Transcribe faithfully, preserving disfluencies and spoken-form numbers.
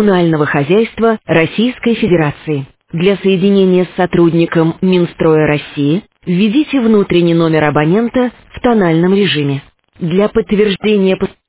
коммунального хозяйства Российской Федерации. Для соединения с сотрудником Минстроя России введите внутренний номер абонента в тональном режиме. Для подтверждения